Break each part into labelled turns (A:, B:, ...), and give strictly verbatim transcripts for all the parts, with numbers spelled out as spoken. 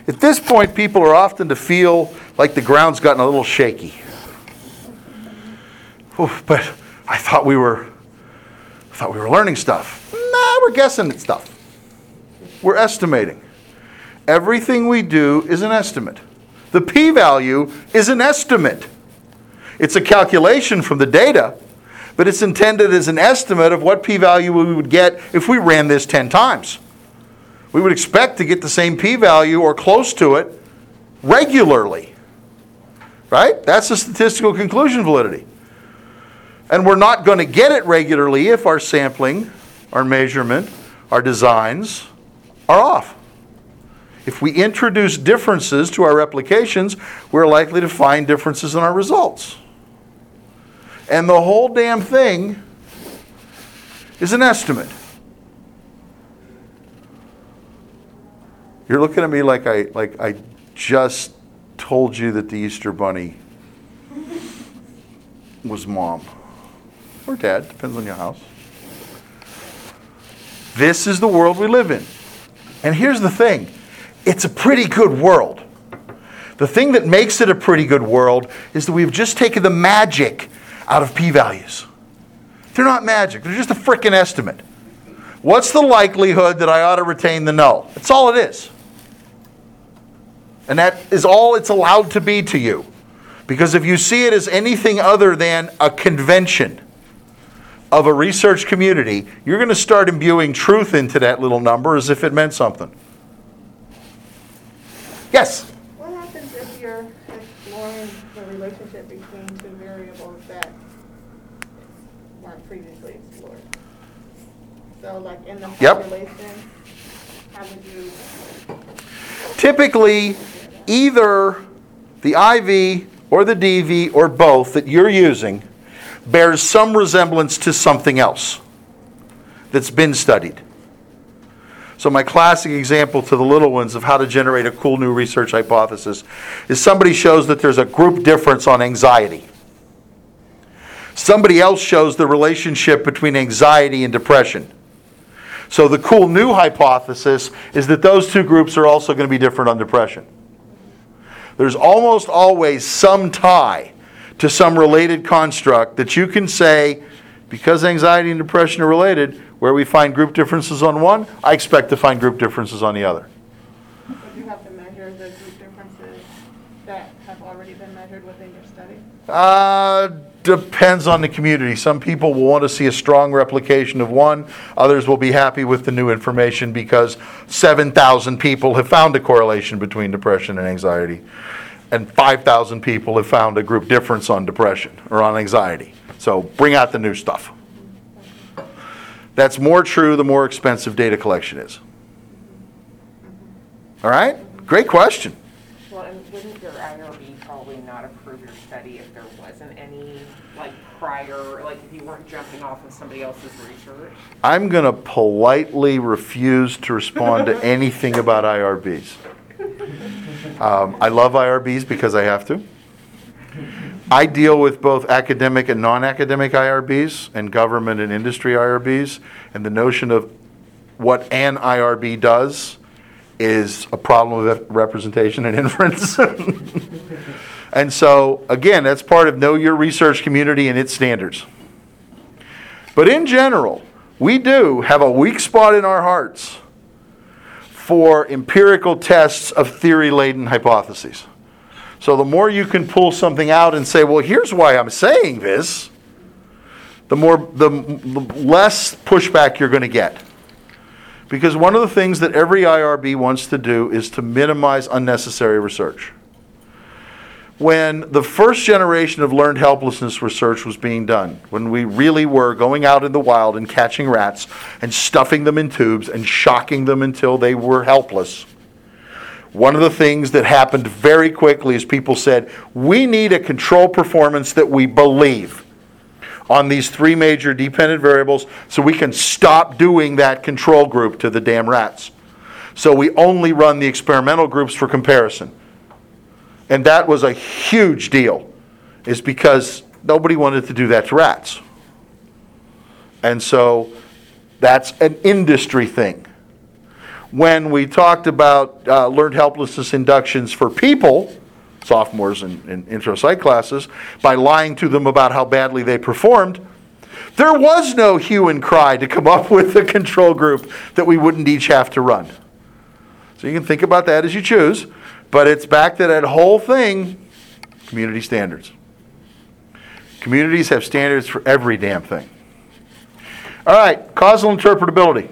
A: At this point, people are often to feel like the ground's gotten a little shaky. Oof, but I thought we were, I thought we were learning stuff. Nah, we're guessing at stuff. We're estimating. Everything we do is an estimate. The p-value is an estimate. It's a calculation from the data, but it's intended as an estimate of what p-value we would get if we ran this ten times. We would expect to get the same p-value or close to it regularly. Right? That's the statistical conclusion validity. And we're not going to get it regularly if our sampling, our measurement, our designs are off. If we introduce differences to our replications, we're likely to find differences in our results. And the whole damn thing is an estimate. You're looking at me like I like I just told you that the Easter Bunny was mom. Or dad, depends on your house. This is the world we live in. And here's the thing. It's a pretty good world. The thing that makes it a pretty good world is that we've just taken the magic out of p-values. They're not magic. They're just a frickin' estimate. What's the likelihood that I ought to retain the null? That's all it is. And that is all it's allowed to be to you. Because if you see it as anything other than a convention of a research community, you're going to start imbuing truth into that little number as if it meant something. Yes?
B: What happens if you're exploring the relationship between two variables that weren't previously explored? So like in the population, yep. How would you...
A: Typically, either the I V or the D V or both that you're using bears some resemblance to something else that's been studied. So my classic example to the little ones of how to generate a cool new research hypothesis is somebody shows that there's a group difference on anxiety. Somebody else shows the relationship between anxiety and depression. So the cool new hypothesis is that those two groups are also going to be different on depression. There's almost always some tie to some related construct that you can say, because anxiety and depression are related, where we find group differences on one, I expect to find group differences on the other.
B: But you have to measure the group differences that have already been measured within your study?
A: Uh, depends on the community. Some people will want to see a strong replication of one. Others will be happy with the new information because seven thousand people have found a correlation between depression and anxiety. And five thousand people have found a group difference on depression or on anxiety. So bring out the new stuff. That's more true the more expensive data collection is. All right? Great question.
C: Well, and wouldn't your I R B probably not approve your study if there wasn't any, like, prior, like, if you weren't jumping off of somebody else's research?
A: I'm going to politely refuse to respond to anything about I R Bs. Um, I love I R Bs because I have to. I deal with both academic and non-academic I R Bs and government and industry I R Bs, and the notion of what an I R B does is a problem with representation and inference. And so, again, that's part of know your research community and its standards. But in general, we do have a weak spot in our hearts for empirical tests of theory-laden hypotheses. So the more you can pull something out and say, well, here's why I'm saying this, the more, the, the less pushback you're going to get. Because one of the things that every I R B wants to do is to minimize unnecessary research. When the first generation of learned helplessness research was being done, when we really were going out in the wild and catching rats and stuffing them in tubes and shocking them until they were helpless, one of the things that happened very quickly is people said, we need a control performance that we believe on these three major dependent variables so we can stop doing that control group to the damn rats. So we only run the experimental groups for comparison. And that was a huge deal, is because nobody wanted to do that to rats. And so that's an industry thing. when we talked about uh, learned helplessness inductions for people, sophomores in, in intro psych classes, by lying to them about how badly they performed, there was no hue and cry to come up with a control group that we wouldn't each have to run. So you can think about that as you choose, but it's back to that whole thing, community standards. Communities have standards for every damn thing. All right, causal interpretability.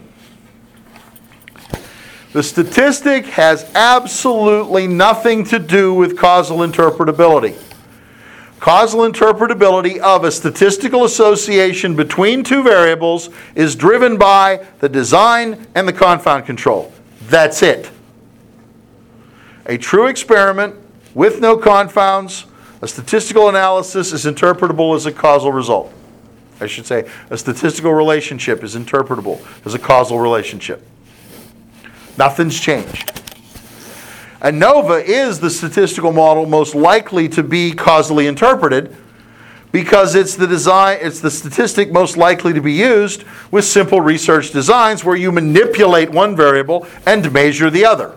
A: The statistic has absolutely nothing to do with causal interpretability. Causal interpretability of a statistical association between two variables is driven by the design and the confound control. That's it. A true experiment with no confounds, a statistical analysis is interpretable as a causal result. I should say, a statistical relationship is interpretable as a causal relationship. Nothing's changed. ANOVA is the statistical model most likely to be causally interpreted because it's the design, it's the statistic most likely to be used with simple research designs where you manipulate one variable and measure the other.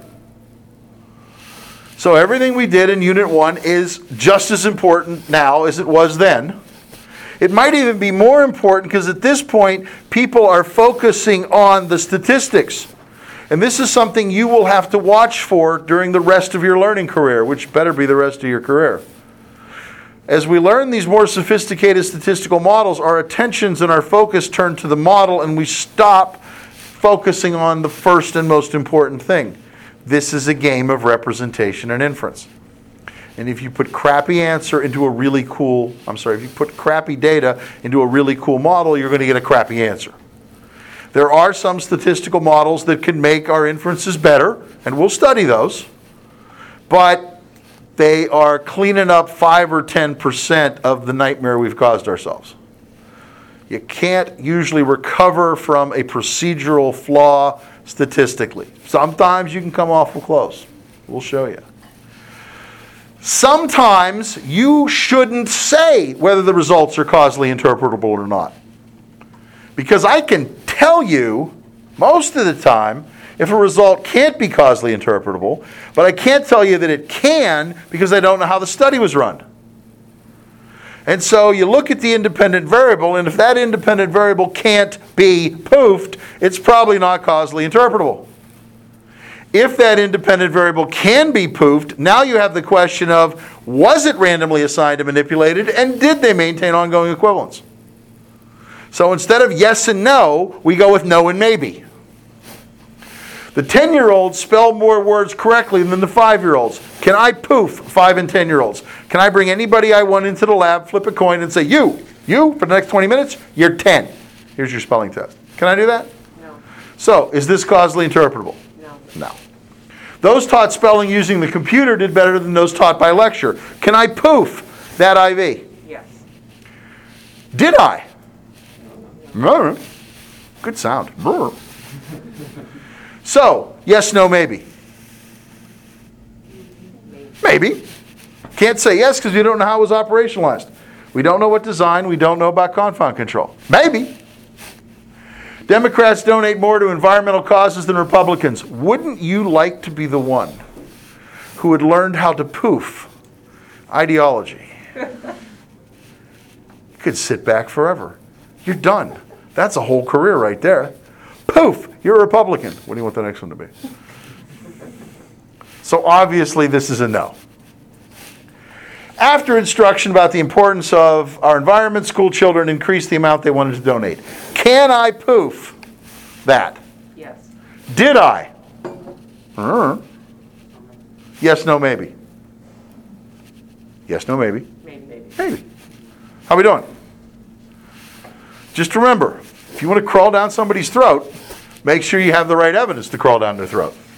A: So everything we did in Unit one is just as important now as it was then. It might even be more important because at this point, people are focusing on the statistics. And this is something you will have to watch for during the rest of your learning career, which better be the rest of your career. As we learn these more sophisticated statistical models, our attentions and our focus turn to the model and we stop focusing on the first and most important thing. This is a game of representation and inference. And if you put crappy answer into a really cool, I'm sorry, if you put crappy data into a really cool model, you're going to get a crappy answer. There are some statistical models that can make our inferences better, and we'll study those, but they are cleaning up five or ten percent of the nightmare we've caused ourselves. You can't usually recover from a procedural flaw statistically. Sometimes you can come awful close. We'll show you. Sometimes you shouldn't say whether the results are causally interpretable or not. Because I can tell you most of the time if a result can't be causally interpretable, but I can't tell you that it can because I don't know how the study was run. And so you look at the independent variable, and if that independent variable can't be poofed, it's probably not causally interpretable. If that independent variable can be poofed, now you have the question of, was it randomly assigned and manipulated, and did they maintain ongoing equivalence? So instead of yes and no, we go with no and maybe. The ten-year-olds spell more words correctly than the five-year-olds. Can I poof five and ten-year-olds? Can I bring anybody I want into the lab, flip a coin, and say, you, you, for the next twenty minutes, you're ten. Here's your spelling test. Can I do that?
C: No.
A: So, is this causally interpretable?
C: No.
A: No. Those taught spelling using the computer did better than those taught by lecture. Can I poof that I V?
C: Yes.
A: Did I? No. Good sound. So, yes, no, maybe. Maybe. Can't say yes because we don't know how it was operationalized. We don't know what design, we don't know about confound control. Maybe. Democrats donate more to environmental causes than Republicans. Wouldn't you like to be the one who had learned how to poof ideology? You could sit back forever. You're done. That's a whole career right there. Poof, you're a Republican. What do you want the next one to be? So obviously this is a no. After instruction about the importance of our environment, school children increased the amount they wanted to donate. Can I poof that?
C: Yes.
A: Did I? Uh, yes, no, maybe. Yes, no, maybe.
C: Maybe, maybe.
A: Maybe. How we doing? Just remember, if you want to crawl down somebody's throat, make sure you have the right evidence to crawl down their throat.